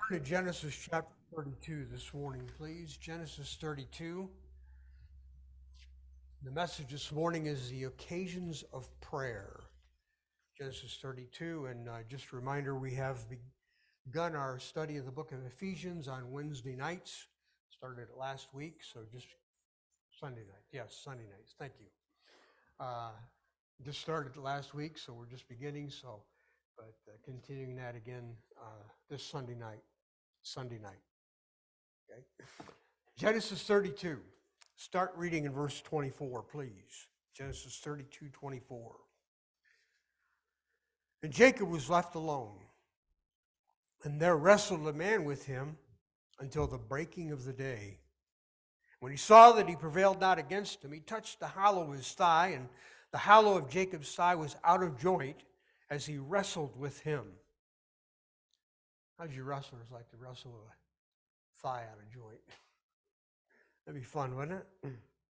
To Genesis chapter 32 this morning, please. Genesis 32. The message this morning is the occasions of prayer. Genesis 32, and just a reminder, we have begun our study of the book of Ephesians on Wednesday nights. Started it last week, so just Sunday night. Yes, Sunday nights. Thank you. Just started last week, so we're just beginning. But continuing that again this Sunday night. Okay. Genesis 32. Start reading in verse 24, please. Genesis 32:24. And Jacob was left alone, and there wrestled a man with him until the breaking of the day. When he saw that he prevailed not against him, he touched the hollow of his thigh, and the hollow of Jacob's thigh was out of joint as he wrestled with him. How'd you wrestlers like to wrestle with a thigh out of joint? That'd be fun, wouldn't it?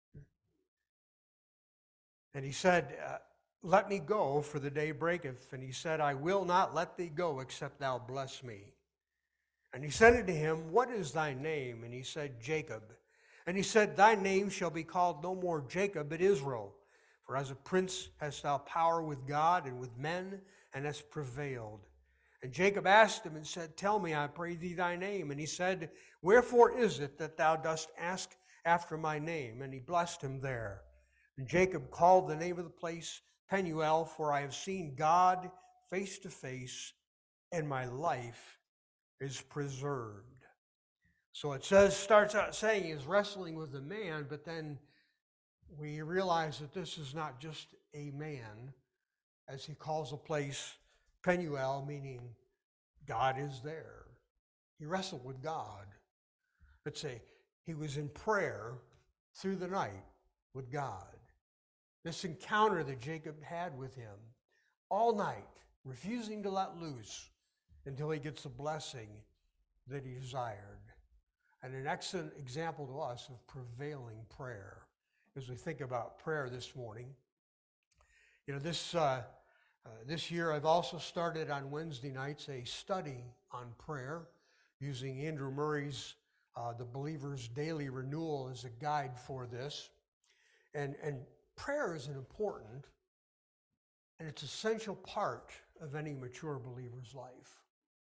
And he said, let me go, for the day breaketh. And he said, I will not let thee go, except thou bless me. And he said unto him, what is thy name? And he said, Jacob. And he said, thy name shall be called no more Jacob, but Israel. For as a prince hast thou power with God and with men, and hast prevailed. And Jacob asked him and said, tell me, I pray thee, thy name. And he said, wherefore is it that thou dost ask after my name? And he blessed him there. And Jacob called the name of the place Penuel, for I have seen God face to face, and my life is preserved. So it starts out saying he's wrestling with a man, but then we realize that this is not just a man, as he calls a place Penuel, meaning God is there. He wrestled with God. Let's say he was in prayer through the night with God. This encounter that Jacob had with him all night, refusing to let loose until he gets the blessing that he desired. And an excellent example to us of prevailing prayer as we think about prayer this morning. You know, this year I've also started on Wednesday nights a study on prayer using Andrew Murray's The Believer's Daily Renewal as a guide for this. And prayer is an important and it's an essential part of any mature believer's life.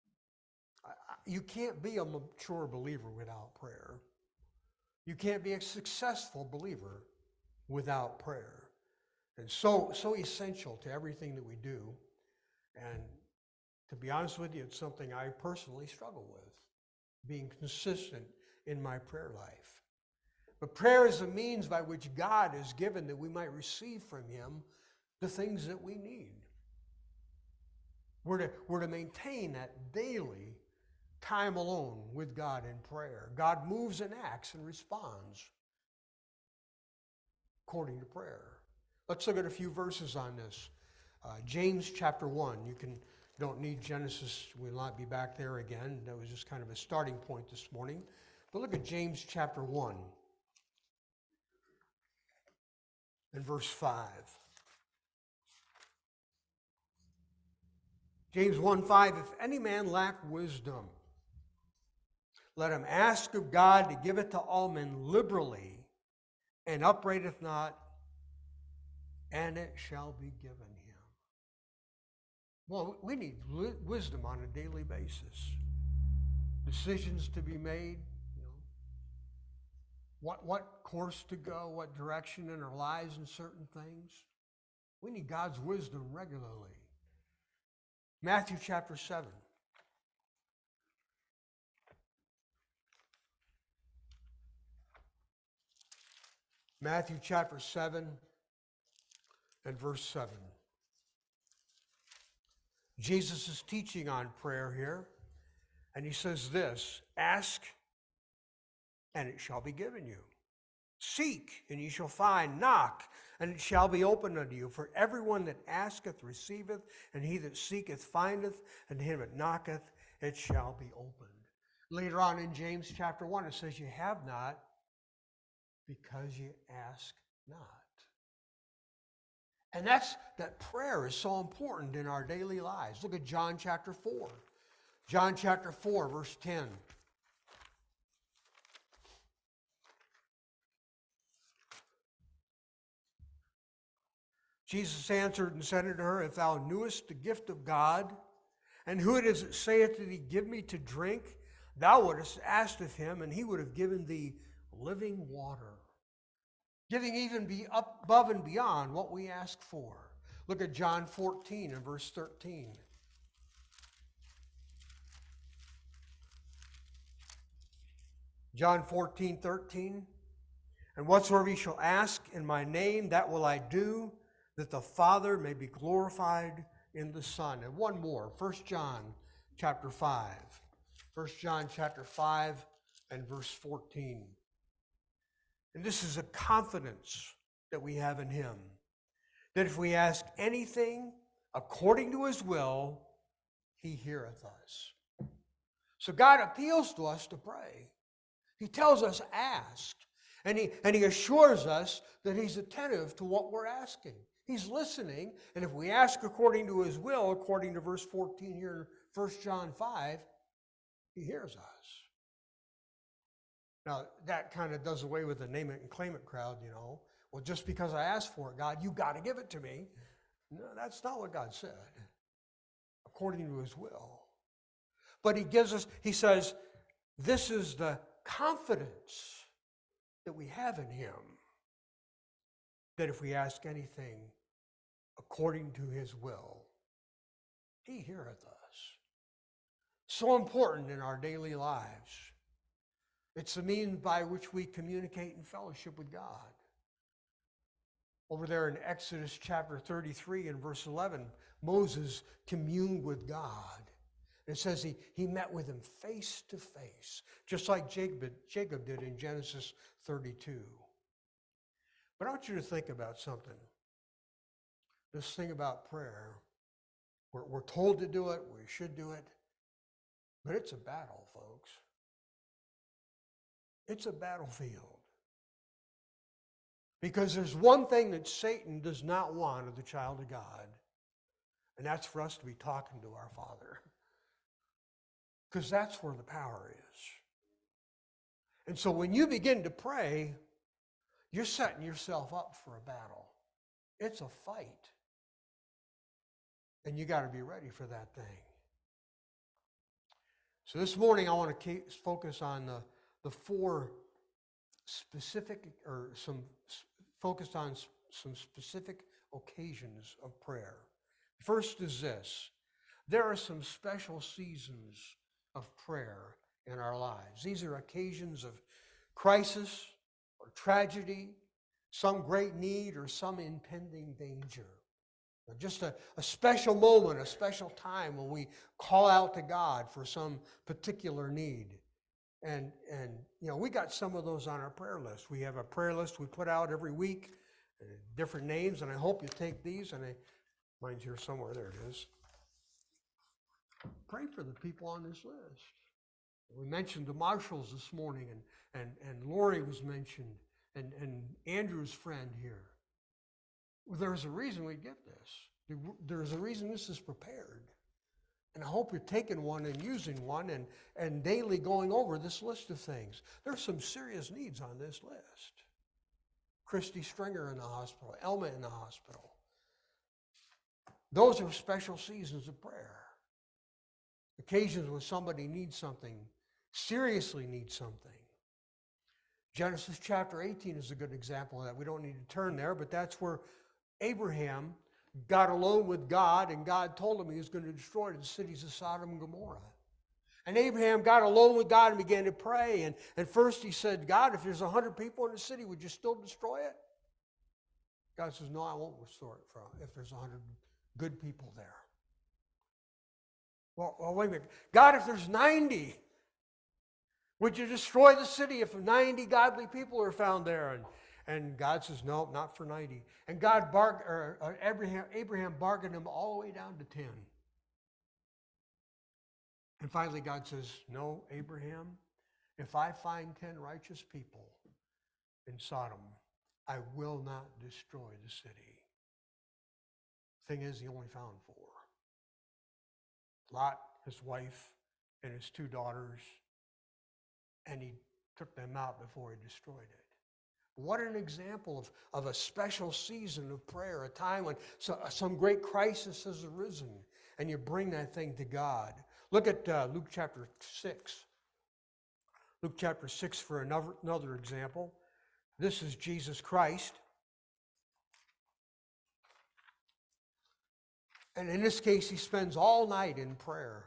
You can't be a mature believer without prayer. You can't be a successful believer without prayer. And so essential to everything that we do. And to be honest with you, it's something I personally struggle with, being consistent in my prayer life. But prayer is a means by which God has given that we might receive from him the things that we need. We're to maintain that daily time alone with God in prayer. God moves and acts and responds according to prayer. Let's look at a few verses on this. James chapter 1. You don't need Genesis. We'll not be back there again. That was just kind of a starting point this morning. But look at James chapter 1 and verse 5. James 1:5, if any man lack wisdom, let him ask of God to give it to all men liberally, and upbraideth not, and it shall be given him. Well, we need wisdom on a daily basis. Decisions to be made, what course to go, what direction in our lives in certain things. We need God's wisdom regularly. Matthew chapter 7. Matthew chapter 7 and verse 7. Jesus is teaching on prayer here, and he says this, ask, and it shall be given you. Seek, and ye shall find. Knock, and it shall be opened unto you. For everyone that asketh receiveth, and he that seeketh findeth, and to him that knocketh it shall be opened. Later on in James chapter 1, it says, you have not because you ask not. And that prayer is so important in our daily lives. Look at John chapter 4. John chapter 4, verse 10. Jesus answered and said unto her, If thou knewest the gift of God, and who it is that saith to thee, Give me to drink, thou wouldst asked of him, and he would have given thee living water. Giving even be up above and beyond what we ask for. Look at John 14 and verse 13. John 14:13. And whatsoever ye shall ask in my name, that will I do, that the Father may be glorified in the Son. And one more, 1 John chapter 5. 1 John chapter 5 and verse 14. And this is a confidence that we have in him, that if we ask anything according to his will, he heareth us. So God appeals to us to pray. He tells us ask, and he assures us that he's attentive to what we're asking. He's listening, and if we ask according to his will, according to verse 14 here in 1 John 5, he hears us. Now, that kind of does away with the name it and claim it crowd, you know. Well, just because I asked for it, God, you got to give it to me. No, that's not what God said, according to his will. But he says, this is the confidence that we have in him, that if we ask anything according to his will, he heareth us. So important in our daily lives. It's the means by which we communicate and fellowship with God. Over there in Exodus chapter 33 and verse 11, Moses communed with God. It says he met with him face to face, just like Jacob did in Genesis 32. But I want you to think about something. This thing about prayer. We're told to do it, we should do it, but it's a battle, folks. It's a battlefield. Because there's one thing that Satan does not want of the child of God, and that's for us to be talking to our Father. Because that's where the power is. And so when you begin to pray, you're setting yourself up for a battle. It's a fight. And you got to be ready for that thing. So this morning I want to focus on the four specific, or focused on some specific occasions of prayer. First is this. There are some special seasons of prayer in our lives. These are occasions of crisis or tragedy, some great need or some impending danger. Just a special moment, a special time when we call out to God for some particular need. And you know, we got some of those on our prayer list. We have a prayer list we put out every week, different names, and I hope you take these, and mine's here somewhere, there it is. Pray for the people on this list. We mentioned the Marshalls this morning, and Lori was mentioned, and Andrew's friend here. Well, there's a reason we get this. There's a reason this is prepared. And I hope you're taking one and using one and daily going over this list of things. There's some serious needs on this list. Christy Stringer in the hospital, Elma in the hospital. Those are special seasons of prayer. Occasions when somebody needs something, seriously needs something. Genesis chapter 18 is a good example of that. We don't need to turn there, but that's where Abraham got alone with God, and God told him he was going to destroy the cities of Sodom and Gomorrah. And Abraham got alone with God and began to pray. And first he said, God, if there's 100 people in the city, would you still destroy it? God says, no, I won't restore it if there's 100 good people there. Well, wait a minute. God, if there's 90, would you destroy the city if 90 godly people are found there? And God says, no, not for 90. And Abraham bargained him all the way down to 10. And finally God says, no, Abraham, if I find 10 righteous people in Sodom, I will not destroy the city. Thing is, he only found 4. Lot, his wife, and his two daughters, and he took them out before he destroyed it. What an example of a special season of prayer, a time when some great crisis has arisen, and you bring that thing to God. Look at Luke chapter 6. Luke chapter 6 for another example. This is Jesus Christ. And in this case, he spends all night in prayer.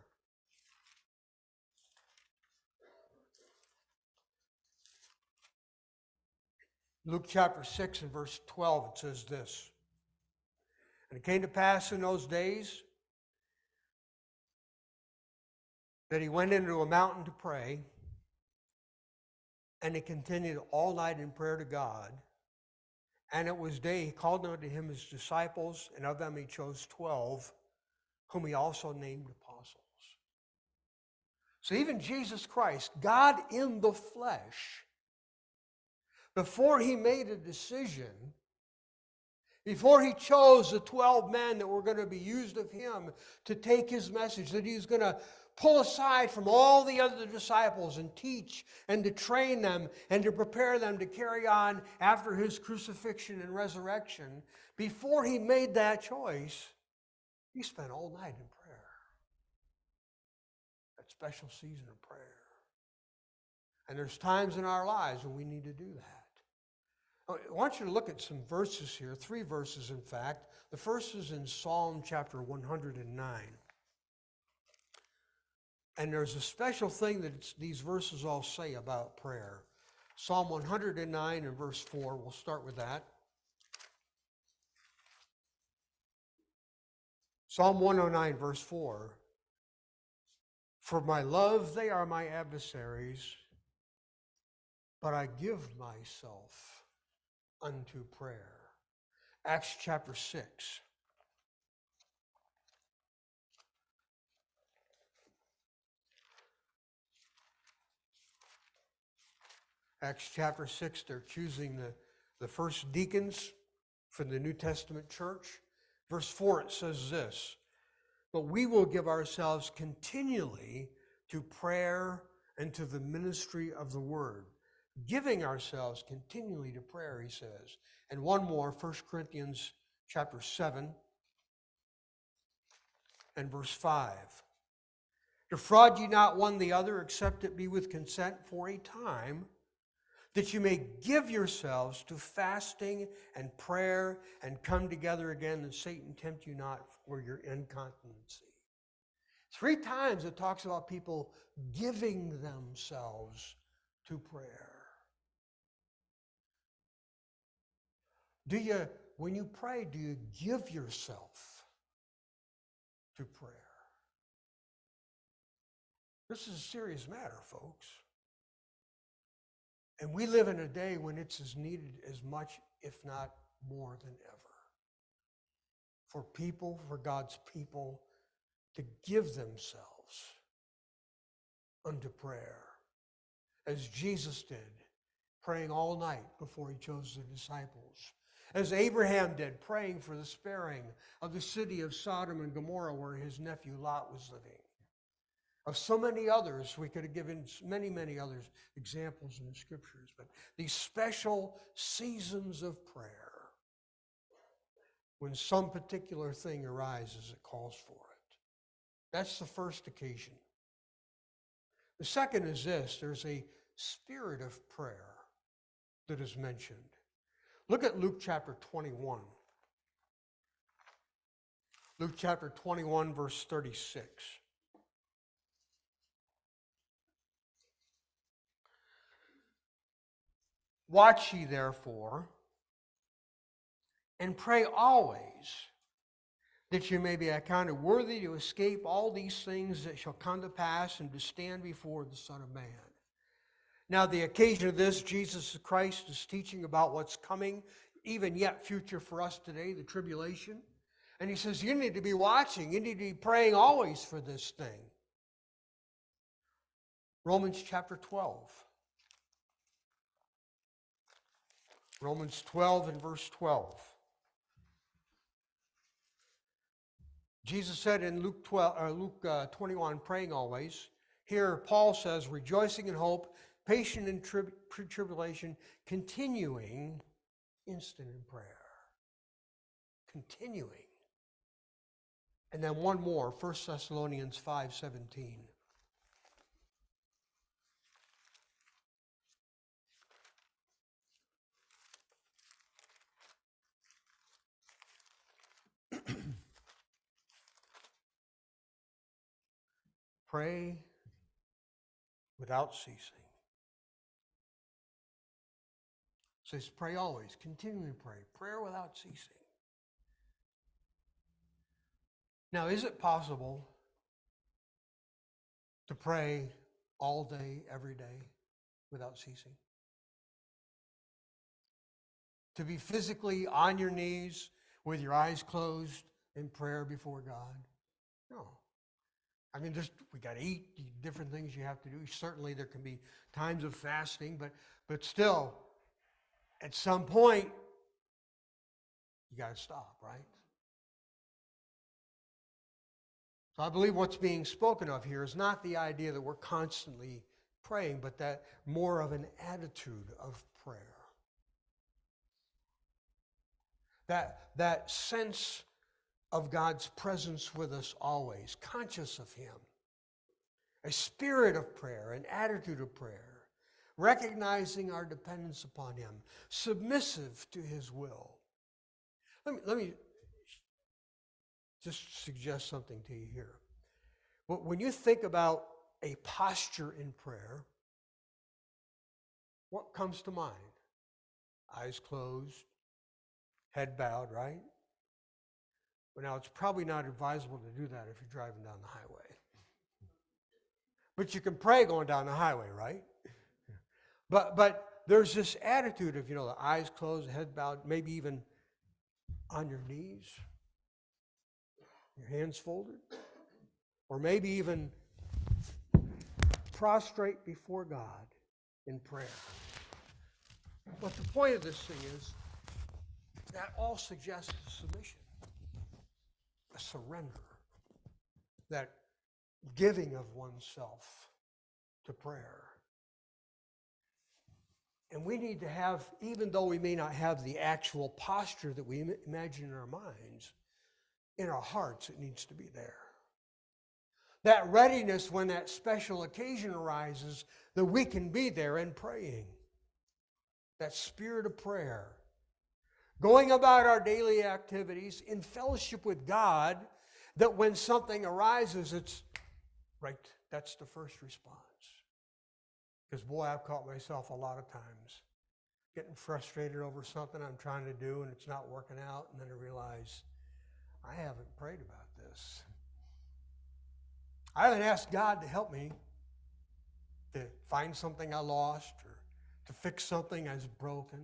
Luke chapter 6 and verse 12, it says this. And it came to pass in those days that he went into a mountain to pray, and he continued all night in prayer to God. And it was day, he called unto him his disciples, and of them he chose 12, whom he also named apostles. So even Jesus Christ, God in the flesh, before he made a decision, before he chose the 12 men that were going to be used of him to take his message, that he was going to pull aside from all the other disciples and teach and to train them and to prepare them to carry on after his crucifixion and resurrection, before he made that choice, he spent all night in prayer. That special season of prayer. And there's times in our lives when we need to do that. I want you to look at some verses here, 3 verses in fact. The first is in Psalm chapter 109. And there's a special thing that these verses all say about prayer. Psalm 109 and verse 4, we'll start with that. Psalm 109 verse 4. For my love, they are my adversaries, but I give myself unto prayer. Acts chapter 6. Acts chapter 6, they're choosing the first deacons for the New Testament church. Verse 4, it says this, but we will give ourselves continually to prayer and to the ministry of the word. Giving ourselves continually to prayer, he says. And one more, 1 Corinthians chapter 7 and verse 5. Defraud ye not one the other, except it be with consent for a time, that you may give yourselves to fasting and prayer and come together again, and Satan tempt you not for your incontinency. 3 times it talks about people giving themselves to prayer. When you pray, do you give yourself to prayer? This is a serious matter, folks. And we live in a day when it's as needed as much, if not more than ever. For God's people, to give themselves unto prayer. As Jesus did, praying all night before he chose the disciples. As Abraham did, praying for the sparing of the city of Sodom and Gomorrah where his nephew Lot was living. Of so many others, we could have given many, many other examples in the scriptures, but these special seasons of prayer, when some particular thing arises, it calls for it. That's the first occasion. The second is this, there's a spirit of prayer that is mentioned. Look at Luke chapter 21. Luke chapter 21, verse 36. Watch ye therefore, and pray always, that you may be accounted worthy to escape all these things that shall come to pass and to stand before the Son of Man. Now, the occasion of this, Jesus Christ is teaching about what's coming, even yet future for us today, the tribulation. And he says, you need to be watching. You need to be praying always for this thing. Romans chapter 12. Romans 12 and verse 12. Jesus said in Luke 21, praying always, Here, Paul says, rejoicing in hope, patient in tribulation, continuing, instant in prayer. Continuing. And then one more, 1 Thessalonians 5:17. Pray without ceasing. It says pray always, continually pray. Prayer without ceasing. Now, is it possible to pray all day, every day, without ceasing? To be physically on your knees with your eyes closed in prayer before God? No. I mean, we got to eat, different things you have to do. Certainly there can be times of fasting, but still, at some point, you got to stop, right? So I believe what's being spoken of here is not the idea that we're constantly praying, but that more of an attitude of prayer. That sense of God's presence with us always, conscious of Him. A spirit of prayer, an attitude of prayer, recognizing our dependence upon Him, submissive to His will. Let me just suggest something to you here. When you think about a posture in prayer, what comes to mind? Eyes closed, head bowed, right? Well, now, it's probably not advisable to do that if you're driving down the highway. But you can pray going down the highway, right? But there's this attitude of, the eyes closed, the head bowed, maybe even on your knees, your hands folded, or maybe even prostrate before God in prayer. But the point of this thing is that all suggests submission, a surrender, that giving of oneself to prayer. And we need to have, even though we may not have the actual posture that we imagine in our minds, in our hearts it needs to be there. That readiness when that special occasion arises, that we can be there and praying. That spirit of prayer. Going about our daily activities in fellowship with God, that when something arises, it's right, that's the first response. Because boy, I've caught myself a lot of times getting frustrated over something I'm trying to do and it's not working out, and then I realize I haven't prayed about this. I haven't asked God to help me to find something I lost or to fix something that's broken.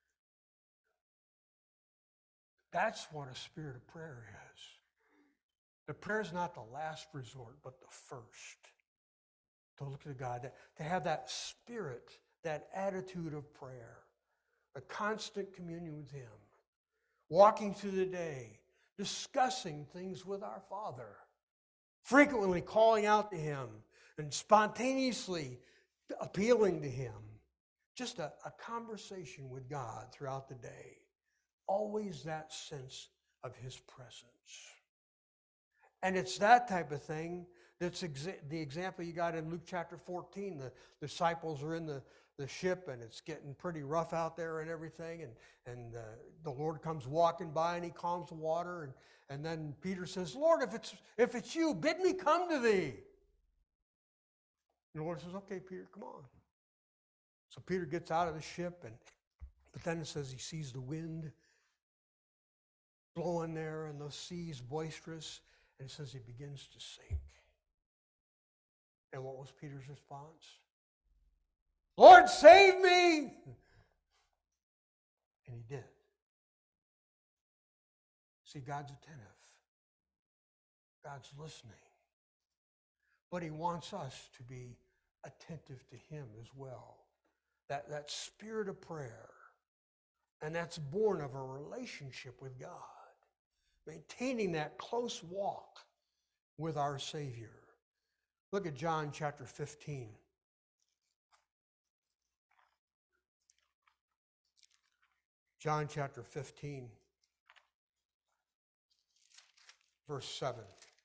That's what a spirit of prayer is. The prayer is not the last resort, but the first. To look to God, to have that spirit, that attitude of prayer, a constant communion with Him, walking through the day, discussing things with our Father, frequently calling out to Him and spontaneously appealing to Him. Just a conversation with God throughout the day. Always that sense of His presence. And it's that type of thing that's the example you got in Luke chapter 14. The disciples are in the ship and it's getting pretty rough out there and everything. And the Lord comes walking by and He calms the water. And then Peter says, Lord, if it's you, bid me come to thee. And the Lord says, okay, Peter, come on. So Peter gets out of the ship, but then it says he sees the wind blowing there and the seas boisterous, and it says he begins to sink. And what was Peter's response? Lord, save me! And he did. See, God's attentive. God's listening. But He wants us to be attentive to Him as well. That spirit of prayer. And that's born of a relationship with God. Maintaining that close walk with our Savior. Look at John chapter 15. John chapter 15, verse 7.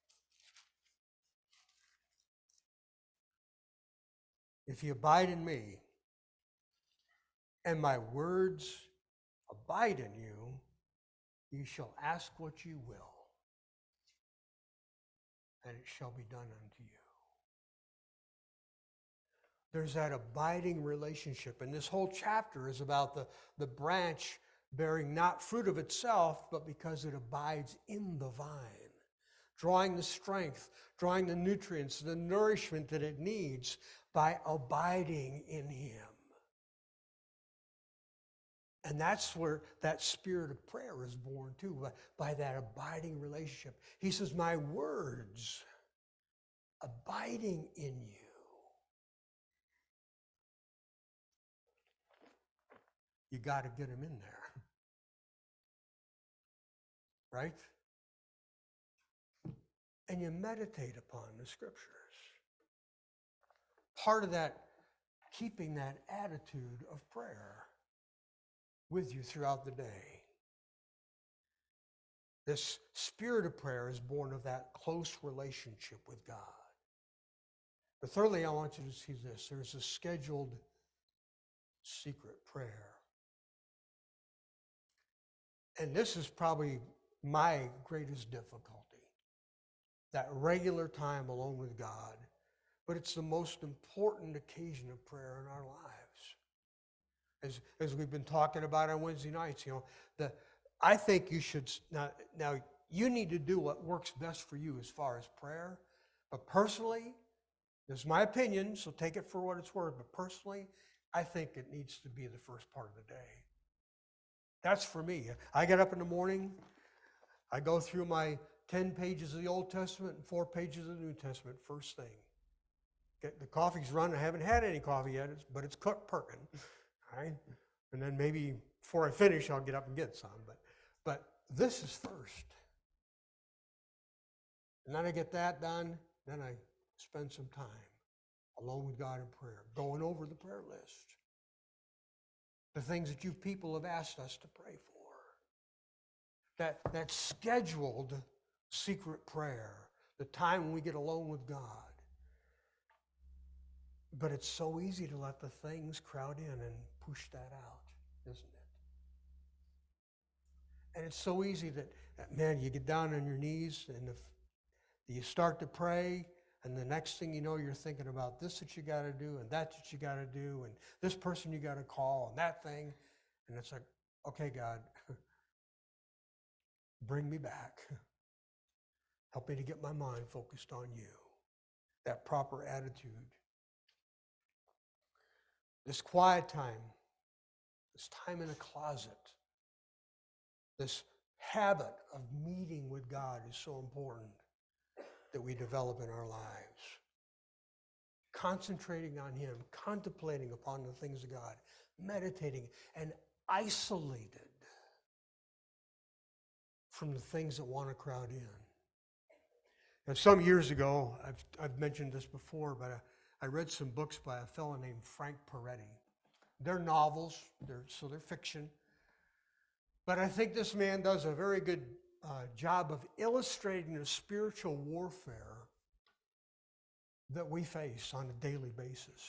If you abide in me, and my words abide in you, you shall ask what you will, and it shall be done unto you. There's that abiding relationship. And this whole chapter is about the branch bearing not fruit of itself, but because it abides in the vine, drawing the strength, drawing the nutrients, the nourishment that it needs by abiding in him. And that's where that spirit of prayer is born too, by that abiding relationship. He says, my words abiding in you. You got to get them in there. Right? And you meditate upon the scriptures. Part of that, keeping that attitude of prayer with you throughout the day. This spirit of prayer is born of that close relationship with God. But thirdly, I want you to see this. There's a scheduled secret prayer. And this is probably my greatest difficulty, that regular time alone with God. But it's the most important occasion of prayer in our lives. As we've been talking about on Wednesday nights, I think you should, now you need to do what works best for you as far as prayer. But personally, this is my opinion, so take it for what it's worth. But personally, I think it needs to be the first part of the day. That's for me. I get up in the morning, I go through my 10 pages of the Old Testament and 4 pages of the New Testament first thing. The coffee's run. I haven't had any coffee yet, but it's perking. All right? And then maybe before I finish, I'll get up and get some. But this is first. And then I get that done. Then I spend some time alone with God in prayer, going over the prayer list. The things that you people have asked us to pray for. That scheduled secret prayer, the time when we get alone with God. But it's so easy to let the things crowd in and push that out, isn't it? And it's so easy that man, you get down on your knees and if you start to pray, and the next thing you know, you're thinking about this that you got to do, and that you got to do, and this person you got to call, and that thing. And it's like, okay, God, bring me back. Help me to get my mind focused on you. That proper attitude. This quiet time, this time in a closet, this habit of meeting with God is so important that we develop in our lives. Concentrating on him, contemplating upon the things of God, meditating, and isolated from the things that want to crowd in. Now, some years ago, I've mentioned this before, but I read some books by a fellow named Frank Peretti. They're novels, so they're fiction. But I think this man does a very good job of illustrating the spiritual warfare that we face on a daily basis.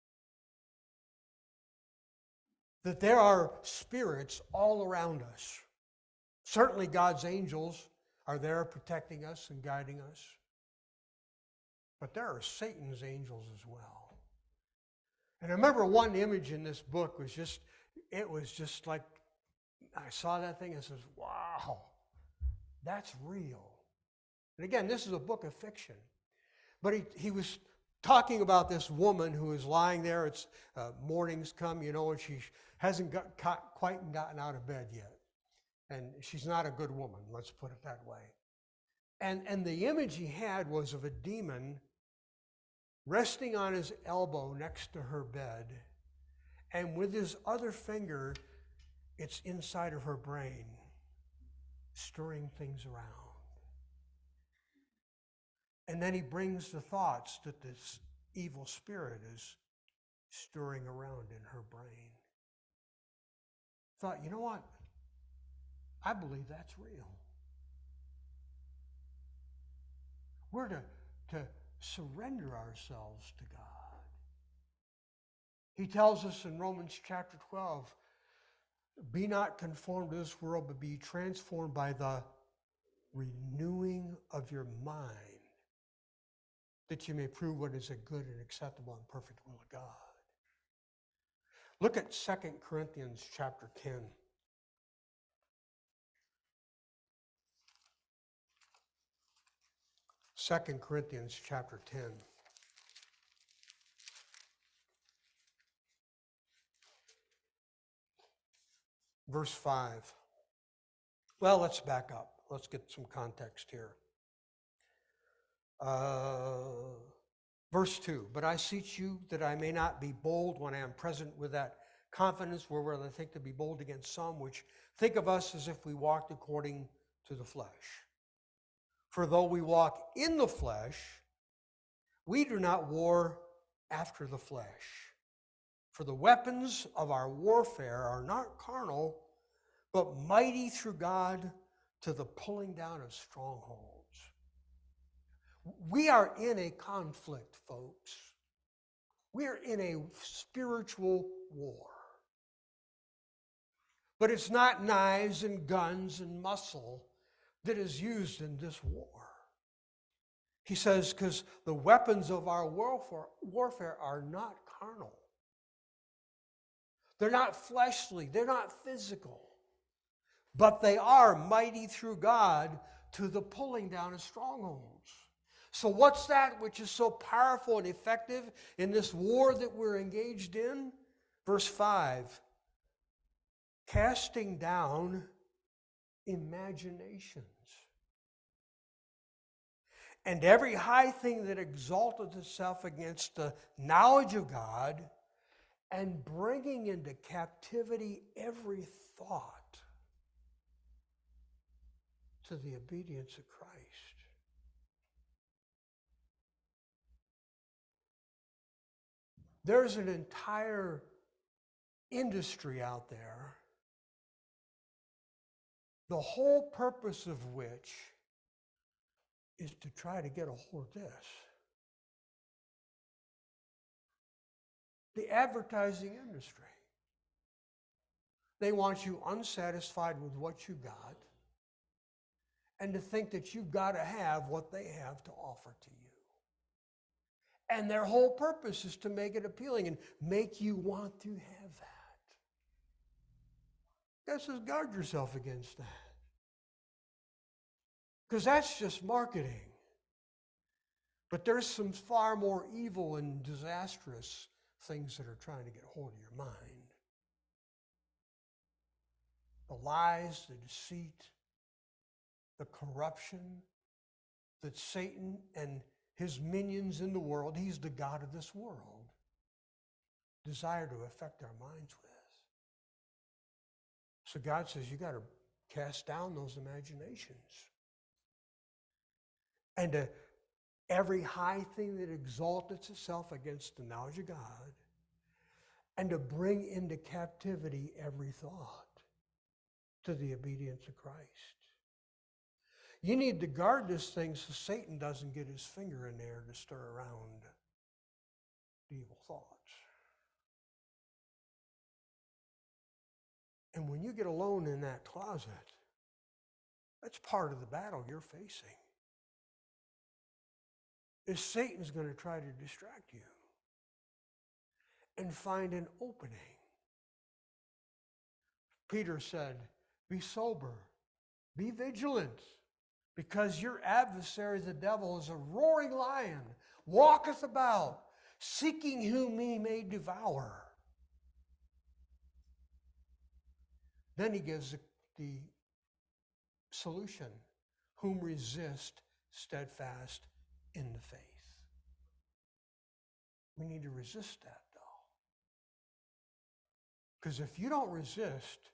That there are spirits all around us. Certainly God's angels are there protecting us and guiding us. But there are Satan's angels as well. And I remember one image in this book was just like, I saw that thing and says, wow, that's real. And again, this is a book of fiction. But he was talking about this woman who is lying there. It's morning's come, and she hasn't quite gotten out of bed yet. And she's not a good woman, let's put it that way. And the image he had was of a demon resting on his elbow next to her bed. And with his other finger, it's inside of her brain, stirring things around. And then he brings the thoughts that this evil spirit is stirring around in her brain. Thought, you know what? I believe that's real. We're to surrender ourselves to God. He tells us in Romans chapter 12, be not conformed to this world, but be transformed by the renewing of your mind, that you may prove what is a good and acceptable and perfect will of God. Look at 2 Corinthians chapter 10. 2 Corinthians chapter 10. Verse 5. Well, let's back up. Let's get some context here. Verse 2. But I beseech you that I may not be bold when I am present with that confidence wherewith I think to be bold against some, which think of us as if we walked according to the flesh. For though we walk in the flesh, we do not war after the flesh. For the weapons of our warfare are not carnal, but mighty through God to the pulling down of strongholds. We are in a conflict, folks. We are in a spiritual war. But it's not knives and guns and muscle that is used in this war. He says, because the weapons of our warfare are not carnal. They're not fleshly. They're not physical. But they are mighty through God to the pulling down of strongholds. So what's that which is so powerful and effective in this war that we're engaged in? Verse 5. Casting down imaginations. And every high thing that exalteth itself against the knowledge of God, and bringing into captivity every thought to the obedience of Christ. There's an entire industry out there, the whole purpose of which is to try to get a hold of this. The advertising industry. They want you unsatisfied with what you got and to think that you've got to have what they have to offer to you. And their whole purpose is to make it appealing and make you want to have that. God says, guard yourself against that. Because that's just marketing. But there's some far more evil and disastrous things that are trying to get hold of your mind. The lies, the deceit, the corruption that Satan and his minions in the world, he's the god of this world, desire to affect our minds with. So God says you got to cast down those imaginations. And to every high thing that exalteth itself against the knowledge of God, and to bring into captivity every thought to the obedience of Christ. You need to guard this thing so Satan doesn't get his finger in there to stir around the evil thoughts. And when you get alone in that closet, that's part of the battle you're facing. Is Satan's going to try to distract you and find an opening. Peter said, be sober, be vigilant, because your adversary, the devil, is a roaring lion, walketh about, seeking whom he may devour. Then he gives the solution, whom resist steadfast in the faith. We need to resist that, though. Because if you don't resist,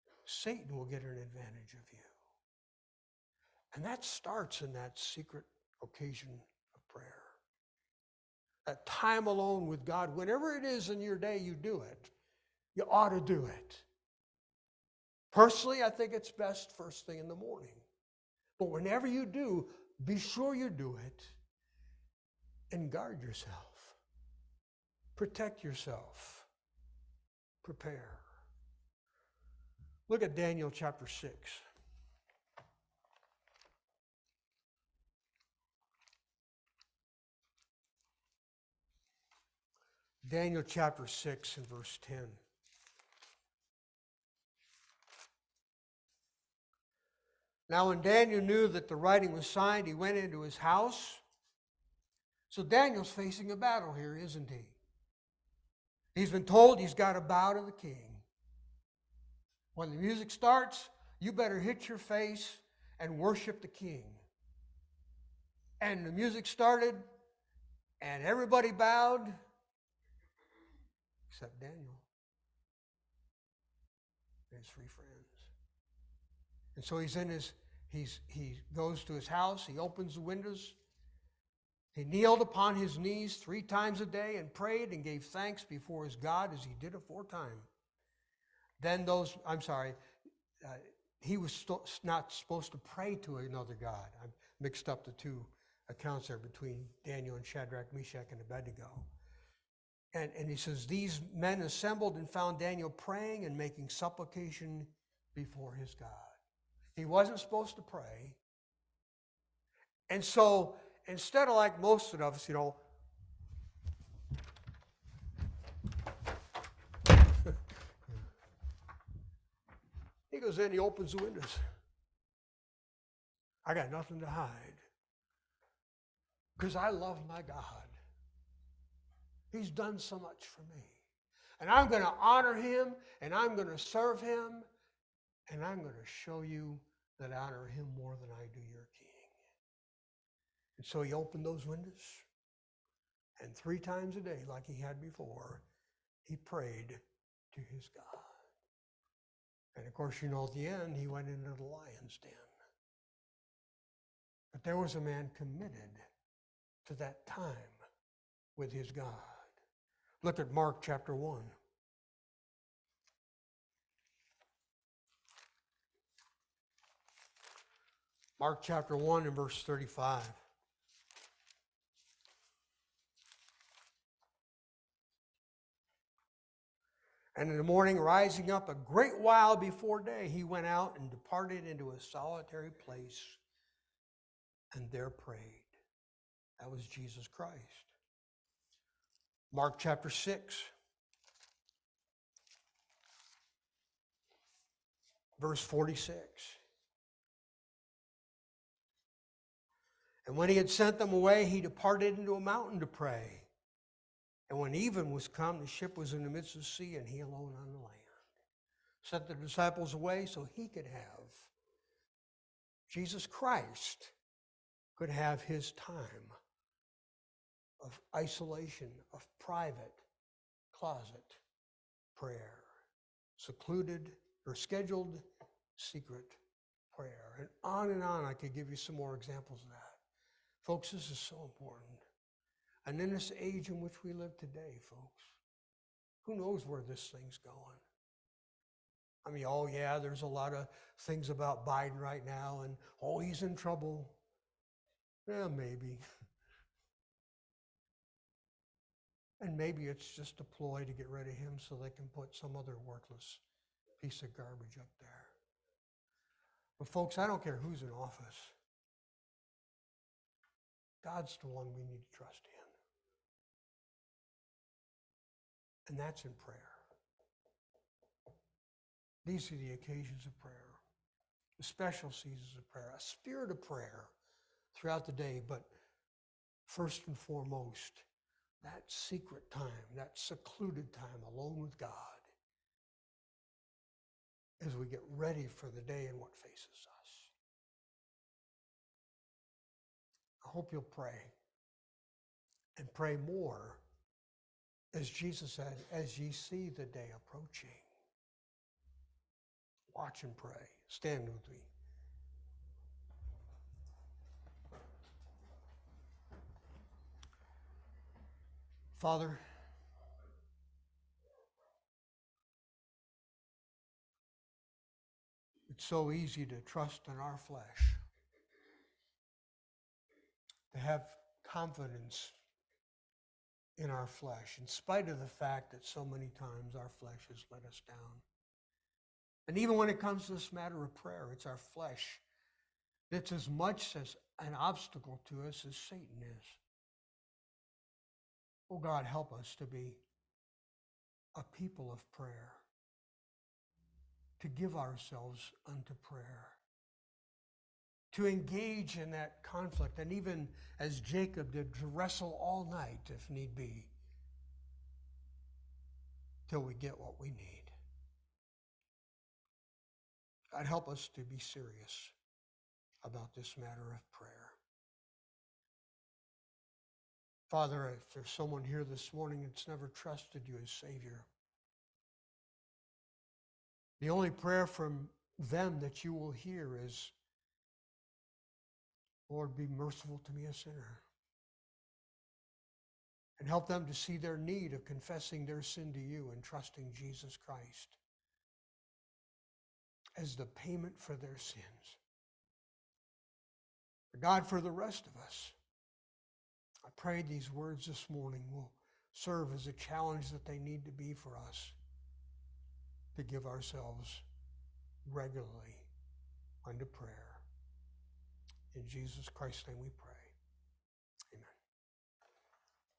Satan will get an advantage of you. And that starts in that secret occasion of prayer. That time alone with God, whenever it is in your day you do it, you ought to do it. Personally, I think it's best first thing in the morning. But whenever you do, be sure you do it and guard yourself. Protect yourself. Prepare. Look at Daniel chapter 6. Daniel chapter 6 and verse 10. Now when Daniel knew that the writing was signed, he went into his house. So Daniel's facing a battle here, isn't he? He's been told he's got to bow to the king. When the music starts, you better hit your face and worship the king. And the music started, and everybody bowed, except Daniel and his 3 friends. And so he goes to his house, he opens the windows, he kneeled upon his knees 3 times a day and prayed and gave thanks before his God as he did aforetime. Then he was not supposed to pray to another God. I mixed up the 2 accounts there between Daniel and Shadrach, Meshach, and Abednego. And he says, these men assembled and found Daniel praying and making supplication before his God. He wasn't supposed to pray. And so instead of like most of us, he goes in, he opens the windows. I got nothing to hide because I love my God. He's done so much for me. And I'm going to honor him, and I'm going to serve him, and I'm going to show you that I honor him more than I do your king. And so he opened those windows, and 3 times a day, like he had before, he prayed to his God. And of course, at the end, he went into the lion's den. But there was a man committed to that time with his God. Look at Mark chapter 1. Mark chapter 1 and verse 35. And in the morning, rising up a great while before day, he went out and departed into a solitary place and there prayed. That was Jesus Christ. Mark chapter 6, verse 46. And when he had sent them away, he departed into a mountain to pray. And when even was come, the ship was in the midst of the sea, and he alone on the land. Sent the disciples away so he could have, Jesus Christ could have his time of isolation, of private closet prayer, secluded or scheduled secret prayer. And on I could give you some more examples of that. Folks, this is so important. And in this age in which we live today, folks, who knows where this thing's going? I mean, oh yeah, there's a lot of things about Biden right now, and oh, he's in trouble. Yeah, maybe. And maybe it's just a ploy to get rid of him so they can put some other worthless piece of garbage up there. But folks, I don't care who's in office. God's the one we need to trust in. And that's in prayer. These are the occasions of prayer, the special seasons of prayer, a spirit of prayer throughout the day, but first and foremost, that secret time, that secluded time alone with God as we get ready for the day and what faces us. I hope you'll pray and pray more, as Jesus said, as ye see the day approaching. Watch and pray. Stand with me. Father, it's so easy to trust in our flesh, to have confidence in our flesh, in spite of the fact that so many times our flesh has let us down. And even when it comes to this matter of prayer, it's our flesh that's as much as an obstacle to us as Satan is. Oh God, help us to be a people of prayer, to give ourselves unto prayer, to engage in that conflict, and even as Jacob did, to wrestle all night if need be, till we get what we need. God, help us to be serious about this matter of prayer. Father, if there's someone here this morning that's never trusted you as Savior, the only prayer from them that you will hear is, Lord, be merciful to me, a sinner. And help them to see their need of confessing their sin to you and trusting Jesus Christ as the payment for their sins. God, for the rest of us, I pray these words this morning will serve as a challenge that they need to be for us to give ourselves regularly unto prayer. In Jesus Christ's name we pray.